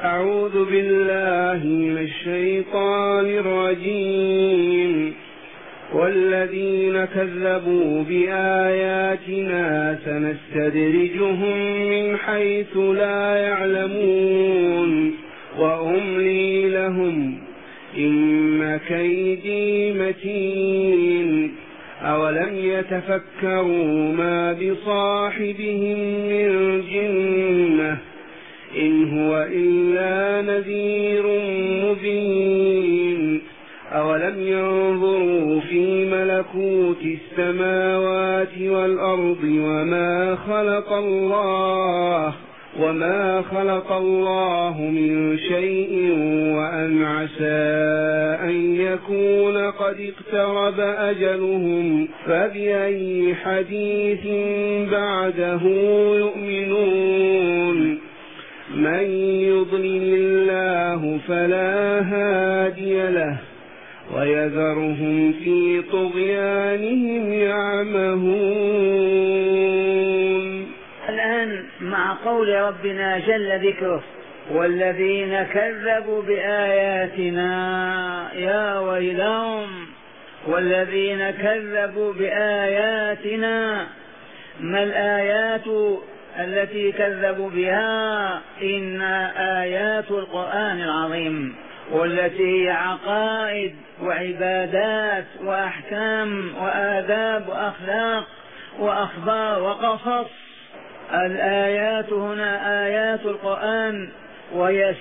أعوذ بالله من الشيطان الرجيم. والذين كذبوا بآياتنا سنستدرجهم من حيث لا يعلمون وأملي لهم إن كيدي متين. أولم يتفكروا ما بصاحبهم من جنة إن هو إلا نذير مبين. أولم ينظروا في ملكوت السماوات والأرض وما خلق الله من شيء وأن عسى أن يكون قد اقترب أجلهم فبأي حديث بعده يؤمنون. من يضلل الله فلا هادي له ويذرهم في طغيانهم يعمهون. الآن مع قول ربنا جل ذكره: والذين كذبوا بآياتنا يا ويلهم. والذين كذبوا بآياتنا، ما الآيات التي كذبوا بها؟ إن آيات القرآن العظيم، والتي هي عقائد وعبادات وأحكام وآداب وأخلاق وأخبار وقصص. الآيات هنا آيات القرآن، وهي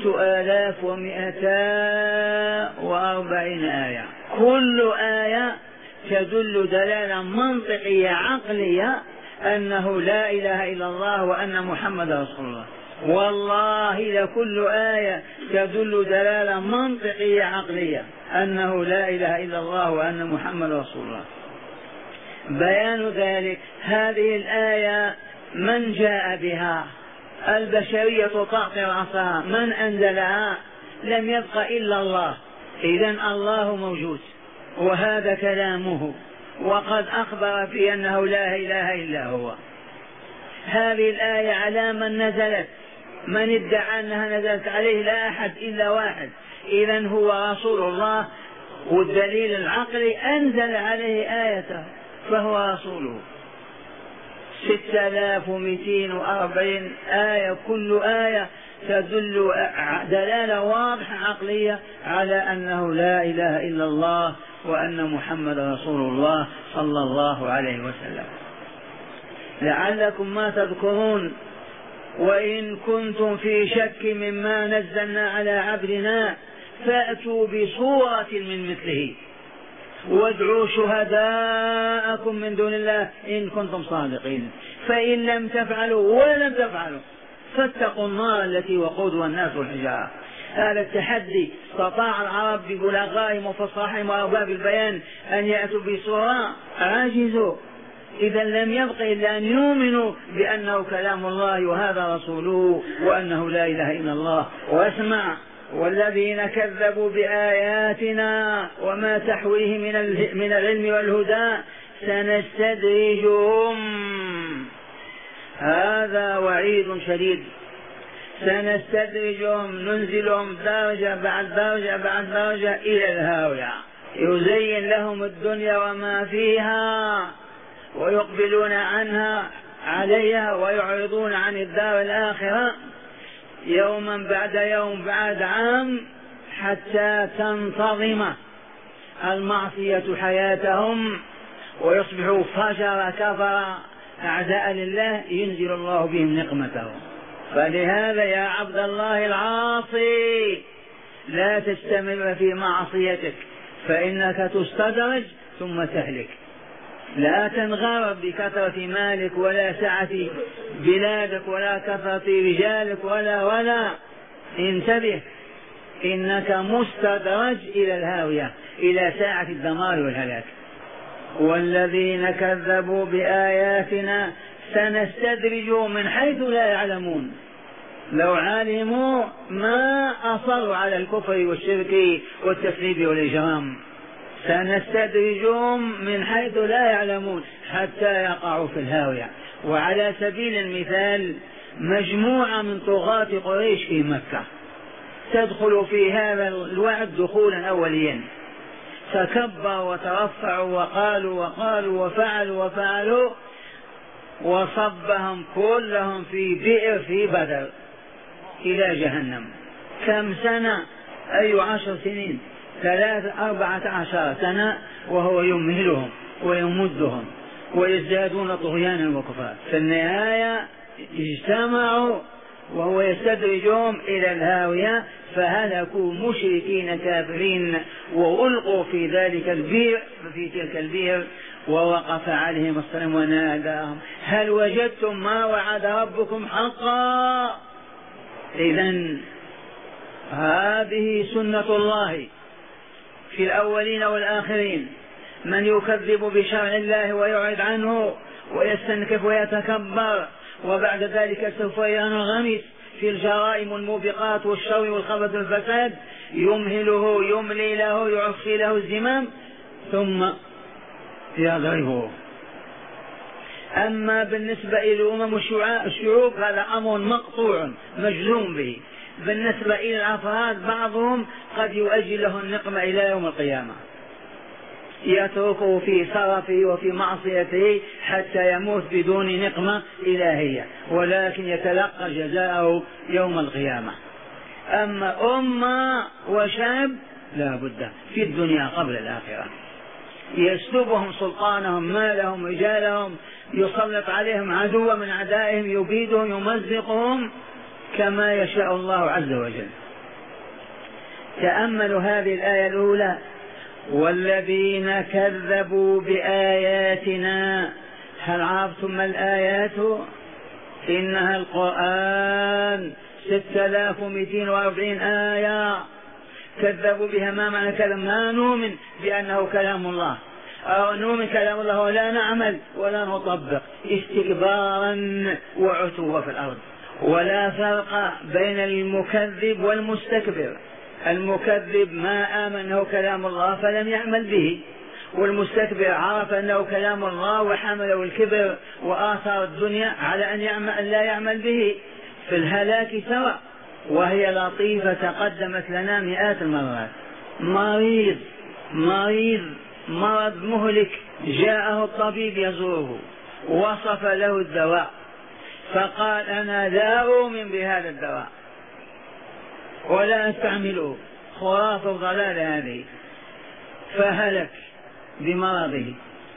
6240 آية. كل آية تدل دلالة منطقية عقلية أنه لا إله إلا الله وأن محمد رسول الله. والله لكل آية تدل دلالة منطقية عقلية أنه لا إله إلا الله وأن محمد رسول الله. بيان ذلك: هذه الآية من جاء بها؟ البشرية تعطي رأسها. من أنزلها؟ لم يبق إلا الله. إذن الله موجود وهذا كلامه، وقد أخبر في أنه لا إله إلا هو. هذه الآية على من نزلت؟ من ادعى أنها نزلت عليه؟ لا أحد إلا واحد، إذن هو رسول الله. والدليل العقلي أنزل عليه آيته فهو رسوله. 6240 آية، كل آية تدل دلالة واضحة عقلية على أنه لا إله إلا الله وأن محمد رسول الله صلى الله عليه وسلم. لعلكم ما تذكرون: وإن كنتم في شك مما نزلنا على عبدنا فأتوا بصورة من مثله وادعوا شهداءكم من دون الله إن كنتم صادقين. فإن لم تفعلوا ولم تفعلوا فاتقوا النار التي وقودها الناس والحجارة. هذا التحدي استطاع العرب ببلغائهم وفصاحهم وأرباب البيان أن يأتوا بصورة، عاجزوا. إذا لم يبق إلا أن يؤمنوا بأنه كلام الله وهذا رسوله وأنه لا إله إلا الله. واسمع: والذين كذبوا بآياتنا وما تحويه من العلم والهدى سنستدرجهم. هذا وعيد شديد. سنستدرجهم، ننزلهم درجة بعد درجة بعد درجة إلى الهاوية. يزين لهم الدنيا وما فيها ويقبلون عليها ويعرضون عن الدار الآخرة يوما بعد يوم بعد عام حتى تنتظم المعصية حياتهم ويصبحوا فجر كفر أعداء لله، ينزل الله بهم نقمته. فلهذا يا عبد الله العاصي لا تستمر في معصيتك فإنك تستدرج ثم تهلك. لا تنغر بكثرة مالك ولا سعة بلادك ولا كثرة رجالك ولا انتبه، إنك مستدرج إلى الهاوية، إلى ساعة الدمار والهلاك. والذين كذبوا بآياتنا سنستدرجهم من حيث لا يعلمون. لو علموا ما أصروا على الكفر والشرك والتكذيب والإجرام. سنستدرجهم من حيث لا يعلمون حتى يقعوا في الهاوية. وعلى سبيل المثال مجموعة من طغاة قريش في مكة تدخل في هذا الوعد دخولا أوليا، تكبروا وترفعوا وقالوا وفعلوا وصبهم كلهم في بئر في بدر إلى جهنم. كم سنة؟ أي 10 سنين، 14 سنة، وهو يمهلهم ويمدهم ويزدادون طغيانا وكفرا. في النهاية اجتمعوا وهو يستدرجهم إلى الهاوية، فهلكوا مشركين كافرين وألقوا في ذلك البئر، في تلك البئر. ووقف عليهم الصنم وناداهم هل وجدتم ما وعد ربكم حقا؟ إذن هذه سنة الله في الأولين والآخرين، من يكذب بشرع الله ويعرض عنه ويستنكف ويتكبر وبعد ذلك سوف ينغمس في الجرائم والموبقات والشر والخبث والفساد، يمهله يملي له يعصي له الزمام ثم يضربه. أما بالنسبة إلى الأمم الشعوب هذا أمر مقطوع مجزوم به. بالنسبة إلى الأفراد بعضهم قد يؤجل له النقمة إلى يوم القيامة، يتركه في سرفه وفي معصيته حتى يموت بدون نقمة إلهية، ولكن يتلقى جزاءه يوم القيامة. أما أمة وشعب لا بد في الدنيا قبل الآخرة يسلبهم سلطانهم مالهم رجالهم، يسلط عليهم عدوا من أعدائهم يبيدهم يمزقهم كما يشاء الله عز وجل. تأملوا هذه الآية الأولى والذين كذبوا بآياتنا. هل عرفتم ما الآيات؟ إنها القرآن 6240 آية كذبوا بها. ما معنى كلام؟ ما نؤمن بأنه كلام الله أو نؤمن كلام الله ولا نعمل ولا نطبق، استكبارا وعتوا في الأرض. ولا فرق بين المكذب والمستكبر. المكذب ما آمن أنه كلام الله فلم يعمل به، والمستكبر عرف أنه كلام الله وحمله الكبر وآثار الدنيا على أن لا يعمل به. في الهلاك سواء. وهي لطيفة تقدمت لنا مئات المرات. مرض مهلك جاءه الطبيب يزوره وصف له الدواء فقال أنا لا أؤمن بهذا الدواء ولا أستعمله، خرافة وضلال هذه، فهلك بمرضه.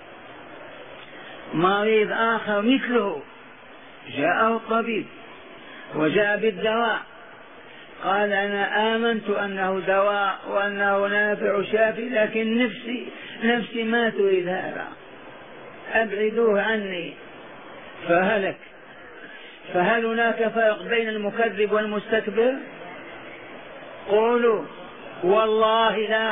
مريض آخر مثله جاءه الطبيب وجاء بالدواء قال أنا آمنت أنه دواء وأنه نافع شافي، لكن نفسي ما تريد هذا، أبعدوه عني، فهلك. فهل هناك فرق بين المكذب والمستكبر؟ قولوا والله لا.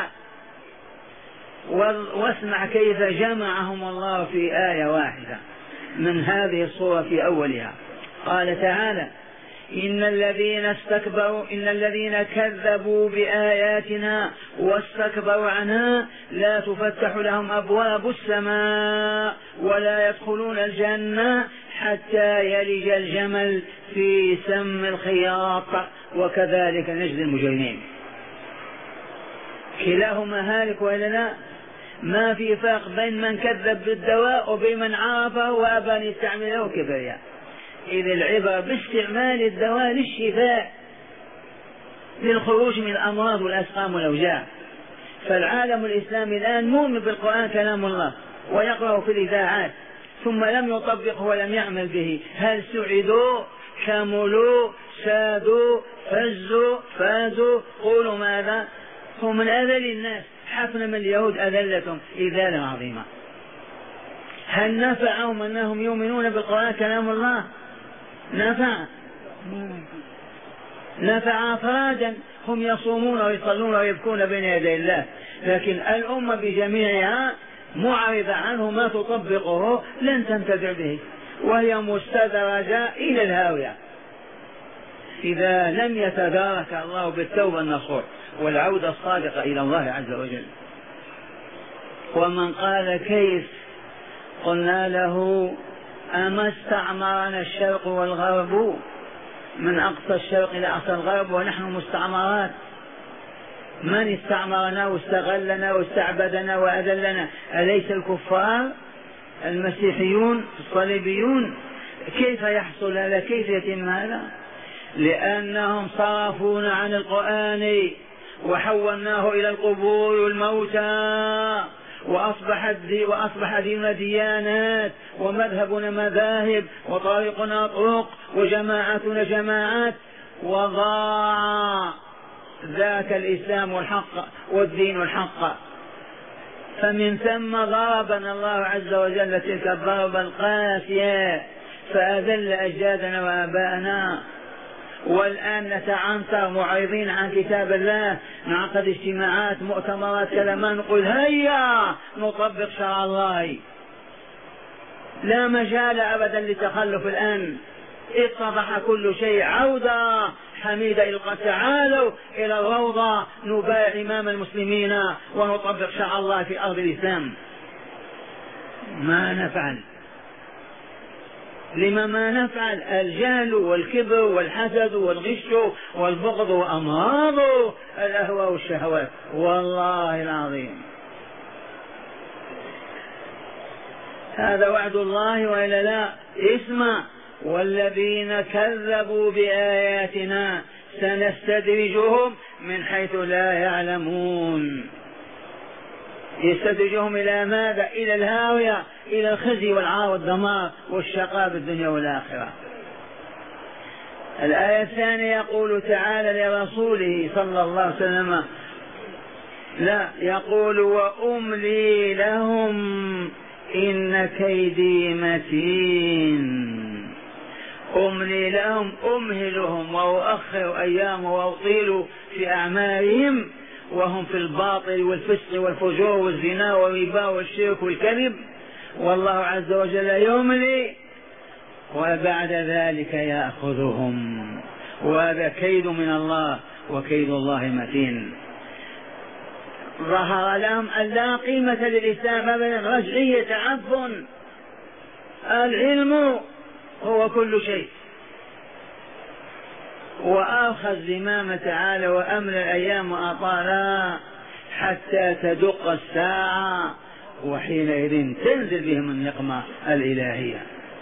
واسمع كيف جمعهم الله في آية واحدة من هذه الصورة في أولها. قال تعالى إن الذين كذبوا بآياتنا واستكبروا عنها لا تفتح لهم أبواب السماء ولا يدخلون الجنة حتى يلج الجمل في سم الخياط وكذلك نجزي المجرمين. كلاهما هالك وإلا لا؟ ما في فرق بين من كذب بالدواء وبين من عرفه وأبى أن يستعمله كبرياء. إذ العبرة باستعمال الدواء للشفاء، للخروج من الأمراض والأسقام والأوجاع. فالعالم الإسلامي الآن مؤمن بالقرآن كلام الله ويقرأه في الإذاعات ثم لم يطبقه ولم يعمل به. هل سعدوا؟ كملوا؟ سادوا؟ فازوا؟ قولوا ماذا؟ هم من أذل الناس. حفن من اليهود أذلتهم إذالا عظيمة. هل نفعهم أنهم يؤمنون بالقرآن كلام الله؟ نفع أفرادا هم يصومون ويصلون ويبكون بين يدي الله، لكن الأمة بجميعها معرضة عنه، ما تطبقه لن تنتفع به وهي مستدرجة إلى الهاوية إذا لم يتدارك الله بالتوبة النصوح والعودة الصادقة إلى الله عز وجل. ومن قال كيف؟ قلنا له أما استعمرنا الشرق والغرب من أقصى الشرق إلى أقصى الغرب ونحن مستعمرات. من استعمرنا واستغلنا واستعبدنا وأذلنا؟ أليس الكفار المسيحيون الصليبيون؟ كيف يحصل هذا؟ كيف يتم هذا؟ لأنهم صرفونا عن القرآن وحولناه إلى القبور والموتى، وأصبح ديننا ديانات ومذهبنا مذاهب وطريقنا طرق وجماعاتنا جماعات، وضاع ذاك الإسلام والحق والدين الحق. فمن ثم ضربنا الله عز وجل تلك الضربة القاسية فأذل أجدادنا وآباءنا. والآن نتعنتر معرضين عن كتاب الله، نعقد اجتماعات مؤتمرات كلام، نقول هيا نطبق شرع الله. لا مجال أبدا للتخلف. الآن اتضح كل شيء. عودة حميدة إلى تعالوا إلى الروضة نبايع إمام المسلمين ونطبق شرع الله في أرض الإسلام. ما نفعل. لما ما نفعل؟ الجهل والكبر والحسد والغش والبغض وأمراض الأهواء والشهوات. والله العظيم هذا وعد الله وإلا لا؟ اسمع: والذين كذبوا بآياتنا سنستدرجهم من حيث لا يعلمون. يستدرجهم إلى ماذا؟ إلى الهاوية، إلى الخزي والعار والدمار والشقاء بالدنيا والآخرة. الآية الثانية يقول تعالى لرسوله صلى الله عليه وسلم، لا، يقول: وأملي لهم إن كيدي متين. أملي لهم، أمهلهم وأؤخر أيام وأطيل في أعمالهم وهم في الباطل والفسق والفجور والزنا والربا والشرك والكذب، والله عز وجل يملي وبعد ذلك يأخذهم. وهذا كيد من الله، وكيد الله متين. ظهر لهم أن لا قيمة للإسلام أبدا، رجعية، تعفن. العلم هو كل شيء. وأخذ زمام تعالى وأمل الأيام وأطالها حتى تدق الساعة، وحينئذ تنزل بهم النقمة الإلهية.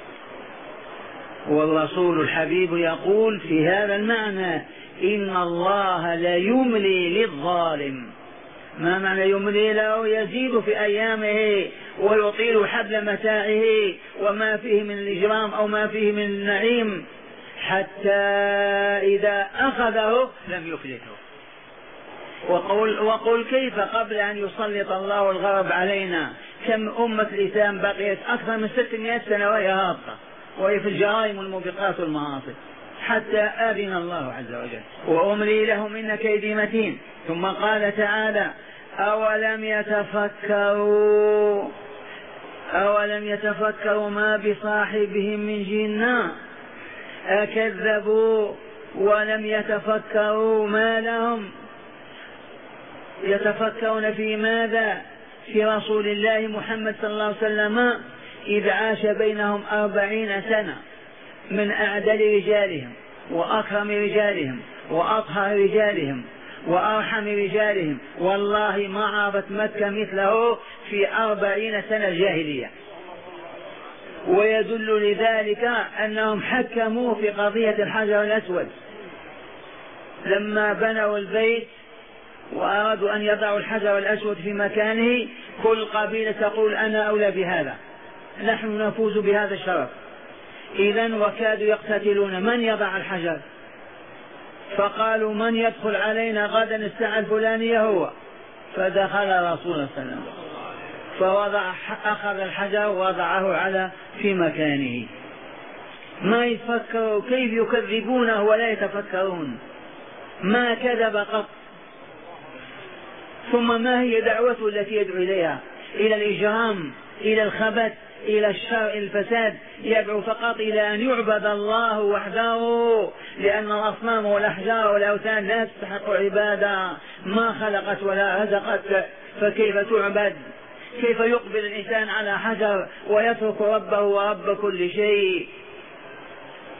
والرسول الحبيب يقول في هذا المعنى: إن الله لا يملي للظالم. ما معنى يملي له؟ يزيد في أيامه ويطيل حبل متاعه وما فيه من الإجرام أو ما فيه من النعيم، حتى إذا أخذه لم يفلته. وقل كيف قبل أن يسلط الله الغرب علينا كم أمة الإسلام بقيت أكثر من 600 سنة وهي هابطة، وهي في الجرائم والموبقات والمعاصي، حتى آذن الله عز وجل. وأملي لهم إن كيدي متين. ثم قال تعالى: أولم يتفكروا ما بصاحبهم من جنة. أكذبوا ولم يتفكروا ما لهم. يتفكرون في ماذا؟ في رسول الله محمد صلى الله عليه وسلم إذ عاش بينهم 40 سنة، من أعدل رجالهم وأكرم رجالهم وأطهر رجالهم وأرحم رجالهم. والله ما عرفت مكة مثله في 40 سنة جاهلية. ويدل لذلك أنهم حكموا في قضية الحجر الأسود لما بنوا البيت وأرادوا أن يضعوا الحجر الأسود في مكانه. كل قبيلة تقول: أنا أولى بهذا، نحن نفوز بهذا الشرف. إذن وكادوا يقتتلون من يضع الحجر، فقالوا: من يدخل علينا غدا الساعة الفلانية هو. فدخل رسول الله صلى الله عليه وسلم أخذ الحجر ووضعه في مكانه. ما يتفكروا كيف يكذبونه ولا يتفكرون. ما كذب قط. ثم ما هي دعوته التي يدعو إليها؟ إلى الإجرام، إلى الخبث، إلى الشر، إلى الفساد. يدعو فقط إلى أن يعبد الله وحده، لأن الأصنام والأحجار والأوثان لا تستحق عبادة، ما خلقت ولا رزقت، فكيف تعبد؟ كيف يقبل الإنسان على حجر ويترك ربه ورب كل شيء؟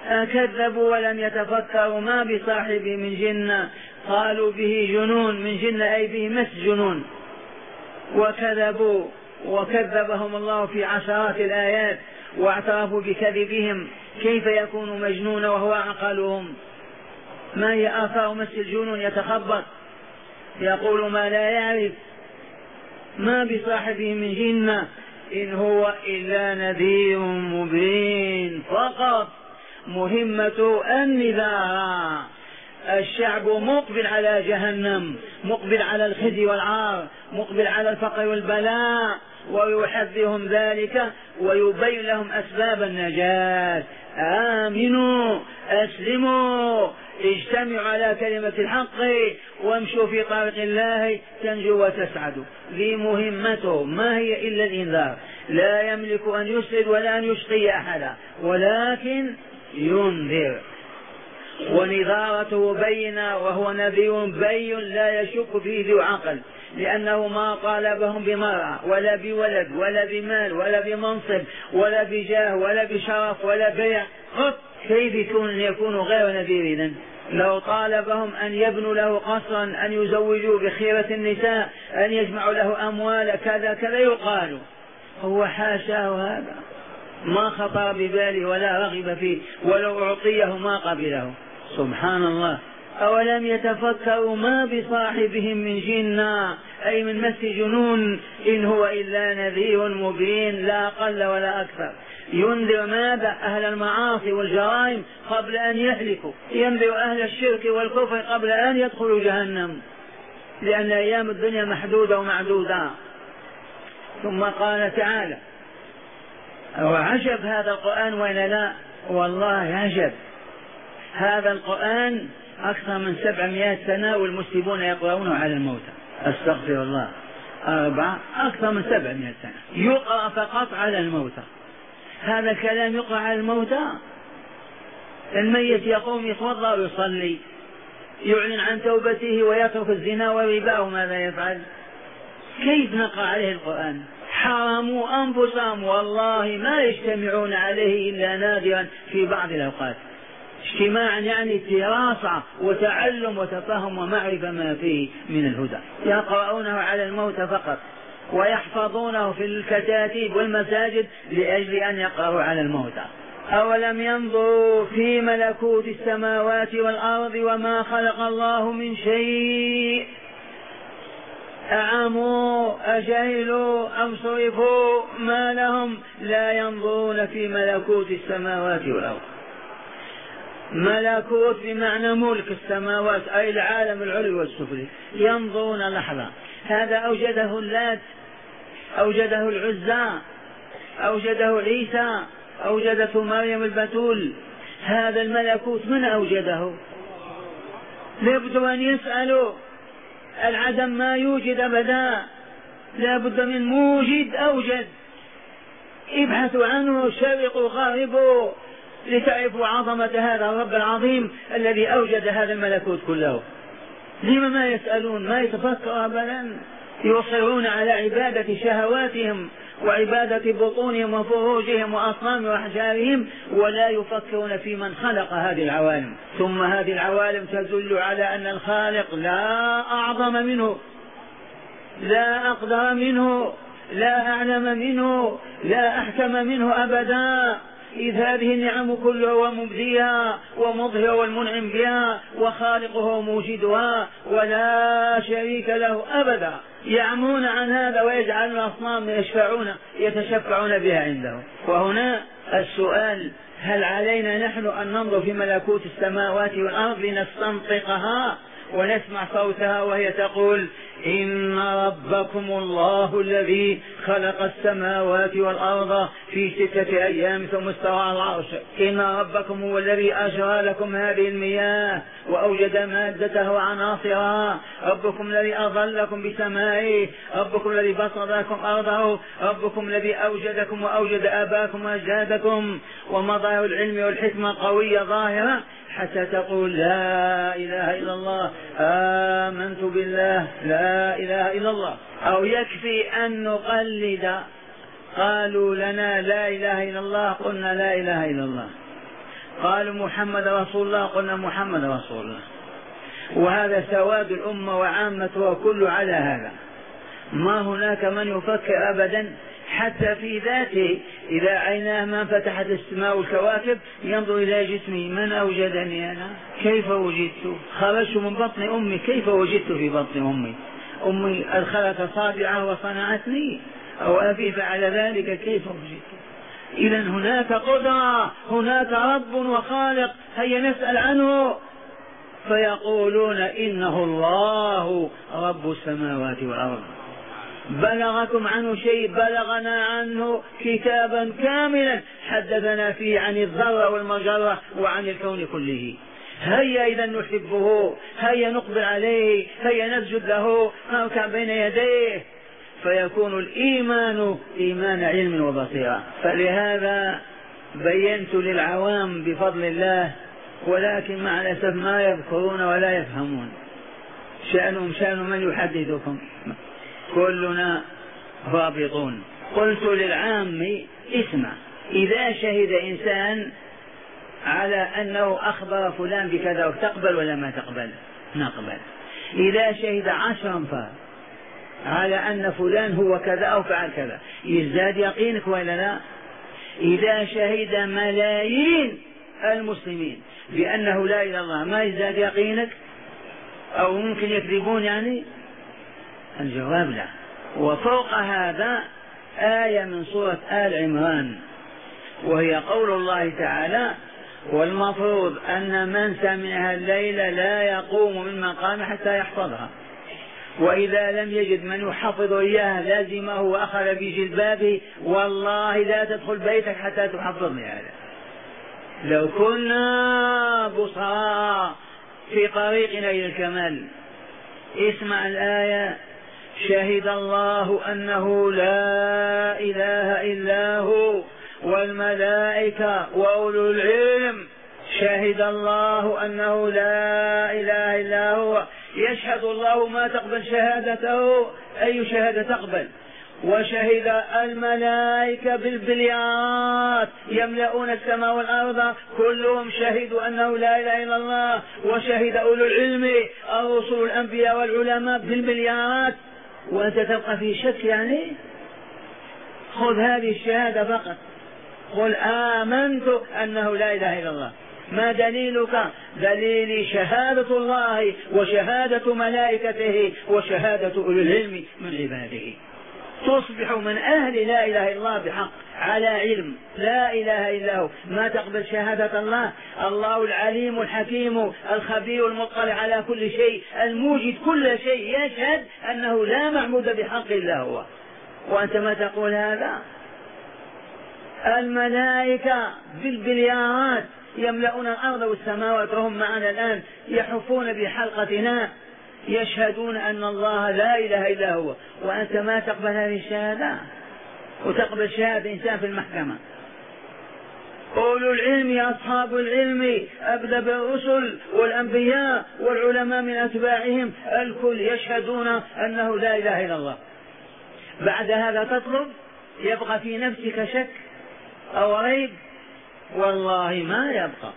أكذبوا ولم يتفكروا ما بصاحبه من جنة، قالوا به جنون، من جنة أي به مس جنون، وكذبوا وكذبهم الله في عشرات الآيات واعترفوا بكذبهم. كيف يكون مجنون وهو عقلهم؟ ما هي آثار مس الجنون؟ يتخبط، يقول ما لا يعرف، ما بصاحبه من جنة، إن هو إلا نذير مبين فقط، مهمة النذار. الشعب مقبل على جهنم، مقبل على الخزي والعار، مقبل على الفقر والبلاء، ويحذرهم ذلك ويبين لهم أسباب النجاة. آمنوا، أسلموا، اجتمعوا على كلمة الحق وامشوا في طريق الله تنجوا وتسعدوا. ذي مهمته، ما هي إلا الإنذار، لا يملك أن يسعد ولا أن يشقي أحدا، ولكن ينذر، ونذارته بينة، وهو نذير بين لا يشك فيه ذو عقل، لأنه ما طالبهم بمرأة ولا بولد ولا بمال ولا بمنصب ولا بجاه ولا بشرف ولا بيع. كيف يكون غير نذير إذن؟ لو طالبهم أن يبنوا له قصرا، أن يزوجوا بخيرة النساء، أن يجمعوا له أموال كذا كذا يقال، هو حاشاه هذا، ما خطر بباله ولا رغب فيه، ولو أعطيه ما قبله. سبحان الله. أولم يتفكروا ما بصاحبهم من جنة أي من مس جنون، إن هو إلا نذير مبين، لا أقل ولا أكثر. ينذر ماذا؟ أهل المعاصي والجرائم قبل أن يهلكوا، ينذر أهل الشرك والكفر قبل أن يدخلوا جهنم، لأن أيام الدنيا محدودة ومعدودة. ثم قال تعالى: وعجب هذا القرآن وإلا لا؟ والله عجب. هذا القرآن أكثر من 700 سنة والمسلمون يقرؤونه على الموتى، أستغفر الله، أكثر من 700 سنة يقرأ فقط على الموتى. هذا الكلام يقرأ على الموتى. الميت يقوم يتوضأ ويصلي، يعلن عن توبته ويترك الزنا والربا، وماذا يفعل؟ كيف نقرأ عليه القرآن؟ حرموا أنفسهم، والله ما يجتمعون عليه إلا نادرا في بعض الأوقات، اجتماعا يعني دراسة وتعلم وتفهم ومعرفة ما فيه من الهدى. يقرؤونه على الموت فقط، ويحفظونه في الكتاتيب والمساجد لأجل أن يقرأوا على الموتى. أولم ينظروا في ملكوت السماوات والأرض وما خلق الله من شيء، أعموا أجهلوا أم صرفوا ما لهم لا ينظرون في ملكوت السماوات والأرض. ملكوت بمعنى ملك السماوات أي العالم العلوي والسفلي، ينظرون لحظة. هذا أوجده اللات، أوجده العزى، أوجده عيسى، أوجدته مريم البتول. هذا الملكوت من أوجده؟ لابد أن يسألوا. العدم ما يوجد أبدا، لابد من موجد أوجد. ابحثوا عنه، شرقوا غاربوا، لتعرفوا عظمة هذا الرب العظيم الذي أوجد هذا الملكوت كله. لما ما يسألون؟ ما يتفكروا أبدا، يصرون على عبادة شهواتهم وعبادة بطونهم وفروجهم وأصنام وأحجارهم، ولا يفكرون في من خلق هذه العوالم. ثم هذه العوالم تدل على أن الخالق لا أعظم منه، لا أقدر منه، لا أعلم منه، لا أحكم منه أبدا، إذ هذه النعم كلها ومبديها ومظهر والمنعم بها وخالقها وموجدها ولا شريك له أبدا. يعمون عن هذا ويجعلون أصنام يتشفعون بها عنده. وهنا السؤال: هل علينا نحن أن ننظر في ملكوت السماوات والأرض لنستنطقها ونسمع صوتها وهي تقول: إن ربكم الله الذي خلق السماوات والأرض في 6 أيام ثم استوى على العرش، إن ربكم هو الذي أجرى لكم هذه المياه وأوجد مادته وعناصرها، ربكم الذي أظلكم بسمائه، ربكم الذي بسط لكم أرضه، ربكم الذي أوجدكم وأوجد آباءكم وأجدادكم. ومظاهر العلم والحكمة قوية ظاهرة حتى تقول: لا إله إلا الله، آمنت بالله، لا إله إلا الله. أو يكفي أن نقلد، قالوا لنا لا إله إلا الله، قلنا لا إله إلا الله. قالوا محمد رسول الله، قلنا محمد رسول الله. وهذا سواد الأمة وعامتها كل على هذا، ما هناك من يفكر أبدا حتى في ذاته. إذا عيناه ما فتحت السماء والكواكب ينظر إلى جسمي، من أوجدني أنا؟ كيف وجدت؟ خرجت من بطن أمي، كيف وجدت في بطن أمي؟ أمي أدخلت صابعه وصنعتني، أو أبي فعل ذلك، كيف وجدت؟ إذا هناك قدرة، هناك رب وخالق، هيا نسأل عنه. فيقولون إنه الله رب السماوات والأرض. بلغكم عنه شيء؟ بلغنا عنه كتابا كاملا حدثنا فيه عن الذرة والمجرة وعن الكون كله. هيا إذا نحبه، هيا نقبل عليه، هيا نسجد له، نركع بين يديه، فيكون الإيمان إيمان علم وبصيرة. فلهذا بينت للعوام بفضل الله، ولكن مع الأسف ما يذكرون ولا يفهمون. شأنهم شأن من يحدثكم، كلنا رابطون. قلت للعام اسمع، إذا شهد إنسان على أنه أخبر فلان بكذا تقبل ولا ما تقبل؟ نقبل. إذا شهد 10 على أن فلان هو كذا أو فعل كذا يزداد يقينك ولا لا؟ إذا شهد ملايين المسلمين بأنه لا إله إلا الله ما يزداد يقينك؟ أو ممكن يكذبون يعني؟ الجواب لا. وفوق هذا آية من سورة آل عمران، وهي قول الله تعالى: والمفروض أن من سمعها الليل لا يقوم من مقام حتى يحفظها، وإذا لم يجد من يحفظ إياها لازمه وأخذ بجلبابه، والله لا تدخل بيتك حتى تحفظني هذا. لو كنا بصراء في طريقنا إلى الكمال. اسمع الآية: شهد الله أنه لا إله إلا هو والملائكة وأولو العلم. شهد الله أنه لا إله إلا هو، يشهد الله ما تقبل شهادته، أي شهادة تقبل. وشهد الملائكة بالبليات يملؤون السماء والأرض كلهم شهدوا أنه لا إله إلا الله. وشهد أولو العلم الرسل الأنبياء والعلماء بالمليارات، وأنت تبقى في شك يعني؟ خذ هذه الشهادة فقط، قل آمنت أنه لا إله إلا الله. ما دليلك؟ دليل شهادة الله وشهادة ملائكته وشهادة أولي العلم من عباده. تصبح من أهل لا إله إلا الله بحق، على علم، لا إله إلا هو. ما تقبل شهادة الله؟ الله العليم الحكيم الخبير المطلع على كل شيء الموجد كل شيء، يشهد أنه لا معبود بحق إلا هو، وأنت ما تقول هذا؟ الملائكة بالبليارات يملؤون الأرض والسماوات، وهم معنا الآن يحفون بحلقتنا يشهدون أن الله لا إله إلا هو، وأنت ما تقبل هذه الشهادة، وتقبل شهادة إنسان في المحكمة. أولو العلم أصحاب العلم أبدأ بالرسل والأنبياء والعلماء من أتباعهم الكل يشهدون أنه لا إله إلا الله. بعد هذا تطلب يبقى في نفسك شك أو ريب؟ والله ما يبقى،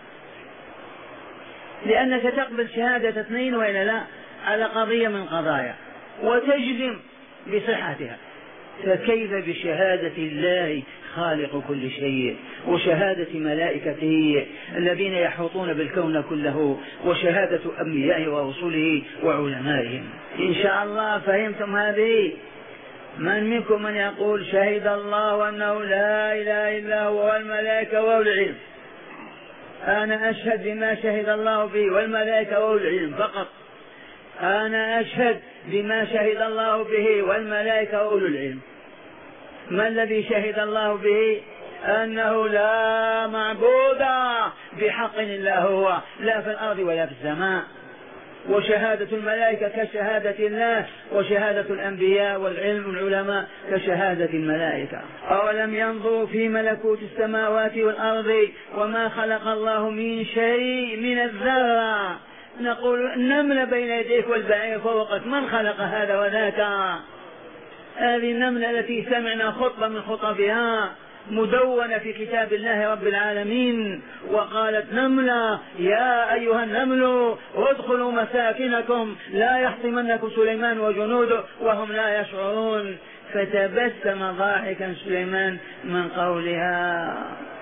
لأنك تقبل شهادة 2 وإلا لا على قضية من قضايا وتجزم بصحتها، فكيف بشهادة الله خالق كل شيء، وشهادة ملائكته الذين يحوطون بالكون كله، وشهادة أنبيائه ورسله وعلمائهم؟ إن شاء الله فهمتم هذه. من منكم من يقول شهد الله أنه لا إله إلا هو والملائكة وأولو العلم؟ أنا أشهد بما شهد الله به والملائكة وأولو العلم فقط. أنا أشهد بما شهد الله به والملائكة وأولو العلم. ما الذي شهد الله به؟ أنه لا معبود بحق إلا هو، لا في الأرض ولا في السماء. وشهادة الملائكة كشهادة الله، وشهادة الأنبياء والعلم والعلماء كشهادة الملائكة. أولم ينظروا في ملكوت السماوات والأرض وما خلق الله من شيء من الذرة. نقول النملة بين يديك والبعير فوقك، من خلق هذا وذاك؟ هذه النملة التي سمعنا خطبة من خطبها مدونة في كتاب الله رب العالمين. وقالت نملة يا أيها النمل ادخلوا مساكنكم لا يحطمنكم سليمان وجنوده وهم لا يشعرون. فتبسم ضاحكا سليمان من قولها.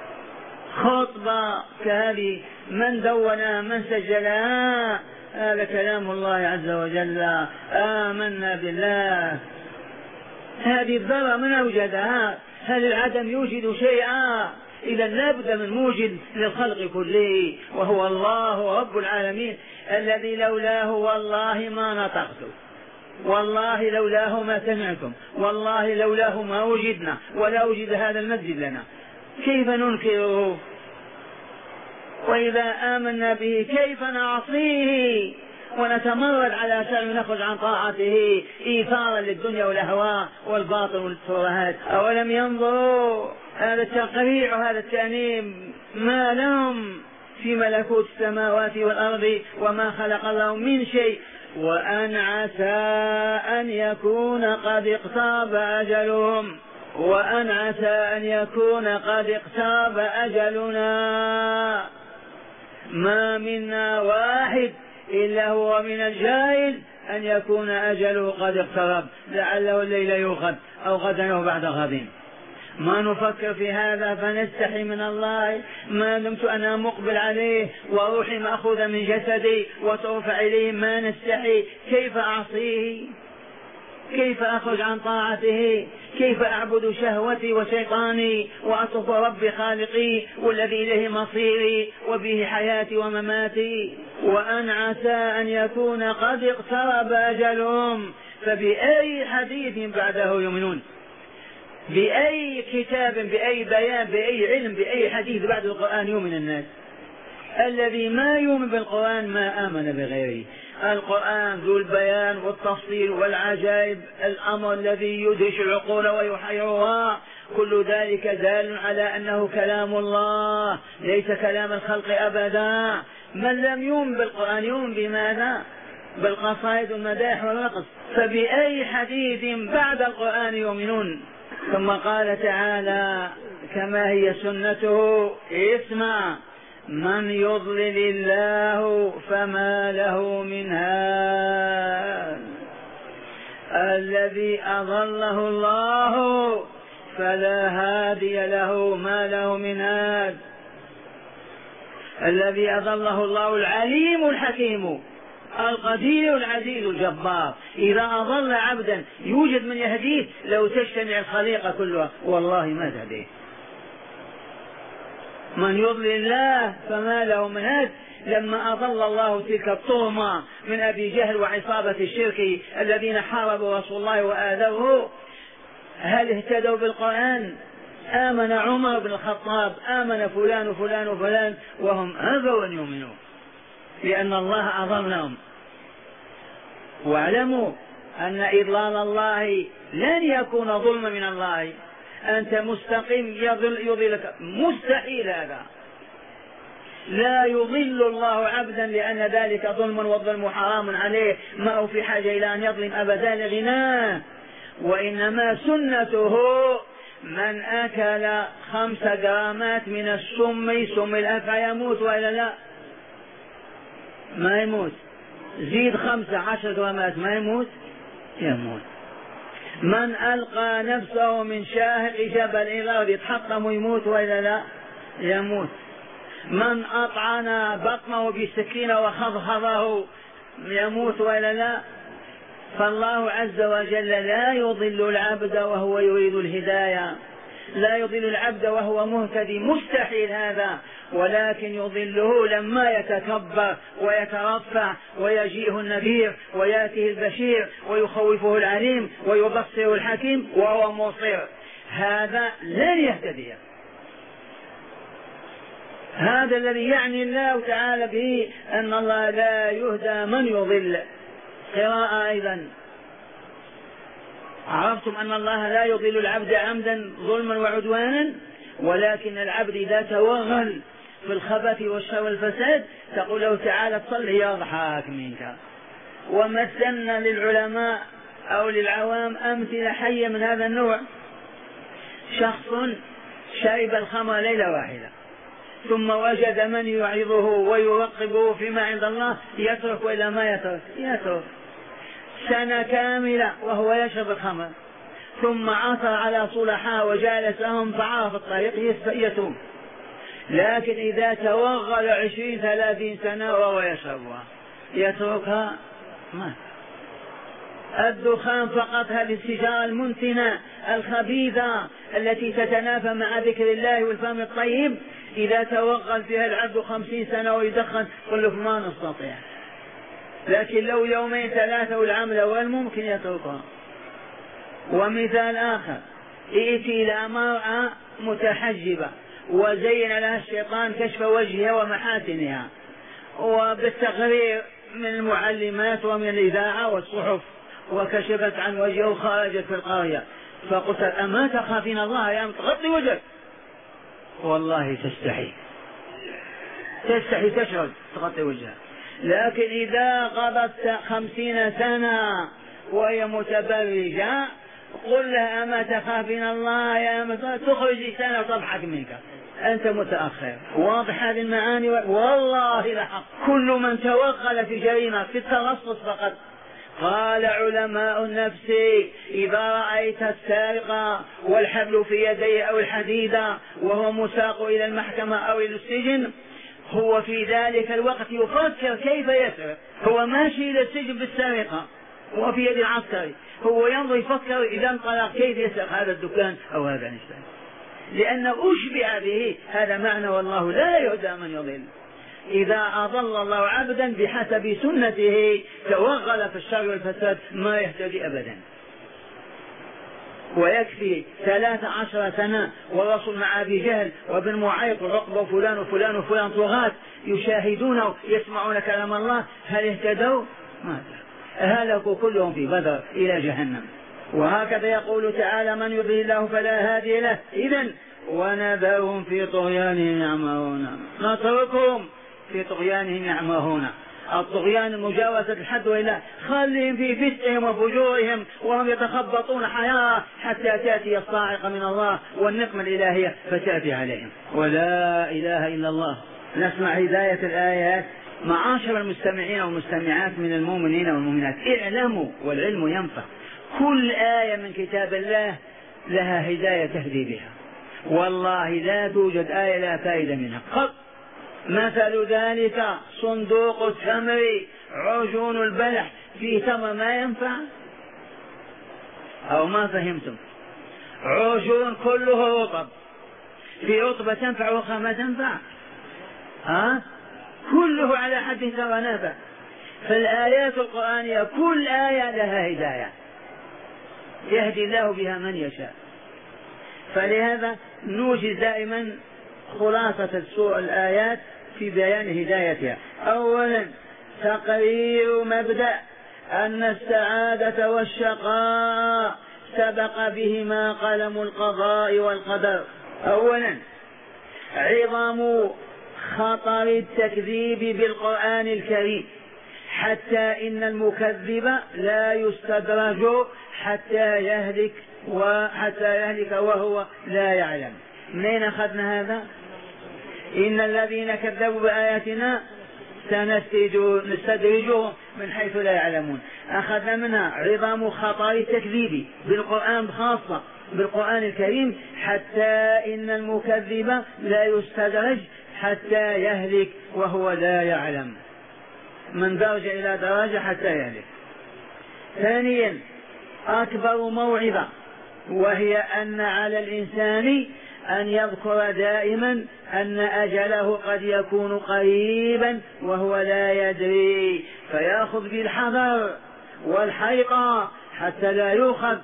خطبة كهذه من دونها من سجلها؟ هذا كلام الله عز وجل. آمنا بالله. هذه الذرة من أوجدها؟ هل العدم يوجد شيئا؟ إذا لابد من موجد للخلق كله وهو الله رب العالمين الذي لولاه والله ما نطقت، والله لولاه ما سمعتم، والله لولاه ما وجدنا ولا وجد هذا المسجد لنا. كيف ننكره؟ وإذا آمنا به كيف نعصيه ونتمرد على شأن نخرج عن طاعته إيثارا للدنيا والأهواء والباطل والترهات؟ أولم ينظروا هذا التقريع وهذا التأنيب ما لهم في ملكوت السماوات والأرض وما خلق الله من شيء، وأن عسى أن يكون قد اقترب أجلهم، وأن عسى أن يكون قد اقترب أجلنا. ما منا واحد إلا هو من الجاهل أن يكون أجله قد اقترب، لعله الليل يوقد أو غدا أو بعد غد. ما نفكر في هذا فنستحي من الله ما دمت أنا مقبل عليه وروحي مأخوذة من جسدي وترفع إليه ما نستحي. كيف أعصيه؟ كيف أخرج عن طاعته؟ كيف أعبد شهوتي وشيطاني وأترك ربي خالقي والذي إليه مصيري وبه حياتي ومماتي؟ وأن عسى أن يكون قد اقترب أجلهم. فبأي حديث بعده يؤمنون؟ بأي كتاب، بأي بيان، بأي علم، بأي حديث بعد القرآن يؤمن الناس؟ الذي ما يؤمن بالقرآن ما آمن بغيره. القرآن ذو البيان والتفصيل والعجائب، الأمر الذي يدهش العقول ويحيرها، كل ذلك دال على أنه كلام الله ليس كلام الخلق أبدا. من لم يؤمن بالقرآن يؤمن بماذا؟ بالقصائد والمدائح والرقص. فبأي حديث بعد القرآن يؤمنون؟ ثم قال تعالى كما هي سنته اسمع من يضلل الله فما له من هاد الذي أضله الله فلا هادي له ما له من هاد الذي أضله الله العليم الحكيم القدير العزيز الجبار. إذا أضل عبدا يوجد من يهديه لو تجتمع الخليقة كلها والله ما تهديه. من يضلل الله فما له من هاد. لما أضل الله تلك الطغمة من أبي جهل وعصابة الشرك الذين حاربوا رسول الله وآذوه، هل اهتدوا بالقرآن؟ آمن عمر بن الخطاب، آمن فلان وفلان وفلان، وهم أبوا أن يؤمنوا لأن الله أضلهم. واعلموا أن إضلال الله لن يكون ظلما من الله. أنت مستقيم يضلك، مستحيل هذا. لا يضل الله عبدا لأن ذلك ظلم والظلم حرام عليه، ما هو في حاجة إلى أن يظلم أبدا لغناه. وإنما سنته من أكل 5 جرامات من السم، سم الأنفع، يموت وإلا لا؟ ما يموت. زيد 15 جرامات ما يموت؟ يموت. من ألقى نفسه من شاهق جبل إلى الأرض يتحطم ويموت وإلا لا؟ يموت. من أطعن بطنه بالسكينة وخضخضه يموت وإلا لا؟ فالله عز وجل لا يضل العبد وهو يريد الهداية، لا يضل العبد وهو مهتدي، مستحيل هذا، ولكن يضله لما يتكبر ويترفع ويجيءه النذير ويأتيه البشير ويخوفه العليم ويبصره الحكيم وهو مصر، هذا لن يهتدي. هذا الذي يعني الله تعالى به أن الله لا يهدى من يضل. قراءة أيضا عرفتم أن الله لا يضل العبد عمدا ظلما وعدوانا، ولكن العبد إذا توغل في الخبث والشر والفساد تقول له تعالى تصلي يضحك منك. ومثلنا للعلماء أو للعوام أمثلة حية من هذا النوع. شخص شرب الخمر ليلة واحدة ثم وجد من يعظه ويرقبه فيما عند الله، يترك ولا ما يترك؟ يترك. سنة كاملة وهو يشرب الخمر، ثم عثر على صلحاء وجالسهم فعرف الطريق يتوب. لكن إذا توغل 20-30 سنة وهو يشربها يتركها؟ ما. الدخان فقط، هذه السجارة المنتنة الخبيثة التي تتنافى مع ذكر الله والفم الطيب، إذا توغل فيها العبد 50 سنة ويدخن قل لك ما نستطيع. لكن لو 2-3 والعمل أول ممكن يتركها. ومثال آخر، ائتي إلى مرأة متحجبة وزين لها الشيطان كشف وجهها ومحاسنها وبالتقرير من المعلمات ومن الإذاعة والصحف، وكشفت عن وجهه وخرجت في القرية، فقلت أما تخافين الله يا تغطي وجهك؟ والله تستحي تشرب تغطي وجهها. لكن إذا قضت 50 سنة وهي متبرجة قل لها أما تخافين الله يا تخرج لسانها وتضحك منك، أنت متأخر. واضح هذه المعاني؟ والله لحق. كل من توغل في جريمة في التلصص فقط. قال علماء النفس إذا رأيت السارق والحبل في يديه أو الحديدة وهو مساق إلى المحكمة أو إلى السجن، هو في ذلك الوقت يفكر كيف يسرق. هو ماشي إلى السجن بالسرقة وفي يد العسكري، هو ينظر يفكر إذا انطلق كيف يسرق هذا الدكان أو هذا الإنسان، لأنه أشبع به. هذا معنى والله لا يهدى من يضل. إذا أضل الله عبدا بحسب سنته توغل في الشر والفساد ما يهتدي أبدا. ويكفي 13 سنة والرسول مع أبي جهل وابن معيط وعقبة وفلان وفلان وفلان طغاة يشاهدون يسمعون كلام الله، هل اهتدوا؟ ما هلكوا كلهم في بدر إلى جهنم. وهكذا يقول تعالى من يضلل الله فلا هادي له إذن ونذرهم في طغيانهم يعمهون. نتركهم في طغيانهم يعمهون. الطغيان مجاوزة الحد، وإلا خلهم في فسقهم وفجورهم وهم يتخبطون حياة حتى تأتي الصاعقة من الله والنقمة الإلهية فتأتي عليهم. ولا إله إلا الله. نسمع هداية الآيات. معاشر المستمعين والمستمعات من المؤمنين والمؤمنات، اعلموا والعلم ينفع. كل آية من كتاب الله لها هداية تهدي بها، والله لا توجد آية لا فائدة منها قط. مثل ذلك صندوق التمر عجون البلح في تمر ما ينفع أو ما فهمتم؟ عجون كله رطب، في رطبة تنفع وأخرى ما تنفع؟ كله على حد سواء نافع. فالآيات القرآنية كل آية لها هداية يهدي الله بها من يشاء. فلهذا نوجد دائما خلاصة الآيات في بيان هدايتها. أولا تقرير مبدأ أن السعادة والشقاء سبق بهما قلم القضاء والقدر. أولا عظم خطر التكذيب بالقرآن الكريم، حتى إن المكذب لا يستدرج حتى يهلك وهو لا يعلم. منين أخذنا هذا؟ إن الذين كذبوا بآياتنا سنستدرجهم من حيث لا يعلمون. أخذنا منها عظم خطر التكذيب بالقرآن، خاصة بالقرآن الكريم، حتى إن المكذب لا يستدرج حتى يهلك وهو لا يعلم، من درجة إلى درجة حتى يهلك. ثانيا أكبر موعظة، وهي أن على الإنسان أن يذكر دائما أن أجله قد يكون قريبا وهو لا يدري، فيأخذ بالحذر والحيطة حتى لا يؤخذ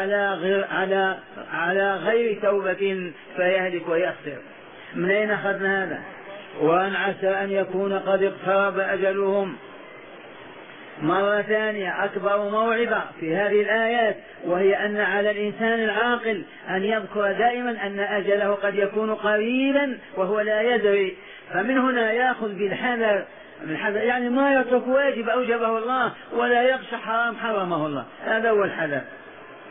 على غير توبة فيهلك ويخسر. من أين أخذنا هذا؟ وأن عسى أن يكون قد اقترب أجلهم. مرة ثانية أكبر موعظة في هذه الآيات، وهي أن على الإنسان العاقل أن يذكر دائما أن أجله قد يكون قريبا وهو لا يدري. فمن هنا يأخذ بالحذر، يعني ما يترك واجب أوجبه الله ولا يخشى حرام حرمه الله، هذا هو الحذر.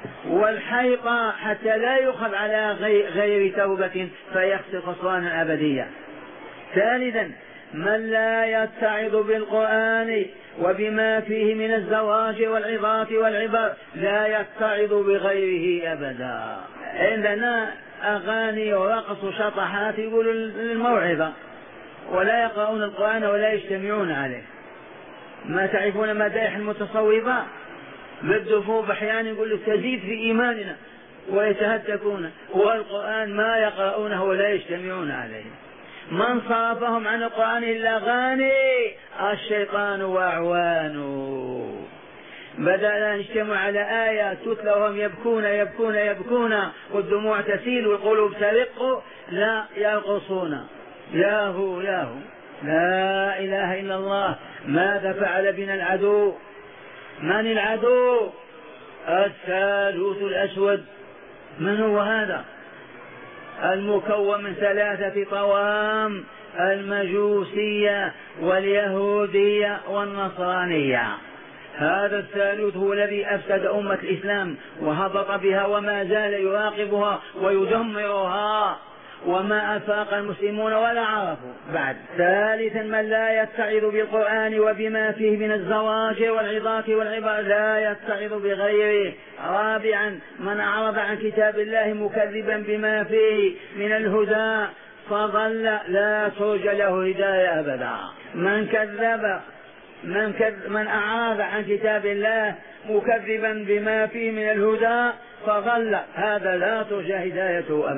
والحيطة حتى لا يؤخذ على غير توبة فيخسر خسرانا أبديا. ثالثا من لا يتعظ بالقرآن وبما فيه من الزواج والعظات والعبر لا يتعظ بغيره أبدا. عندنا أغاني ورقص وشطحات يقولوا الموعظة ولا يقرؤون القرآن ولا يجتمعون عليه. ما تعرفون مدائح المتصوفة بالدفوف أحيانا يقول تزيد في إيماننا ويتهتكون، والقرآن ما يقرؤونه ولا يجتمعون عليه. من صرفهم عن القرآن إلا غاني الشيطان وأعوانه. بدأنا نجتمع على آية تتلى وهم يبكون يبكون يبكون والدموع تسيل والقلوب ترق، لا يرقصون. ياهو ياهو لا إله إلا الله. ماذا فعل بنا العدو؟ من العدو؟ الثالوث الأسود. من هو هذا؟ المكون من 3 طوام: المجوسية واليهودية والنصرانية. هذا الثالوث هو الذي أفسد أمة الإسلام وهبط بها وما زال يراقبها ويدمرها، وما أفاق المسلمون ولا عرفوا بعد. ثالثا من لا يتعظ بالقرآن وبما فيه من الزواج والعظات والعبر لا يتعظ بغيره. رابعا من أعرض عن كتاب الله مكذبا بما فيه من الهدى فضل لا ترجى له هداية أبدا. من أعرض عن كتاب الله مكذبا بما فيه من الهدى فضل، هذا لا ترجى هدايته أبدا.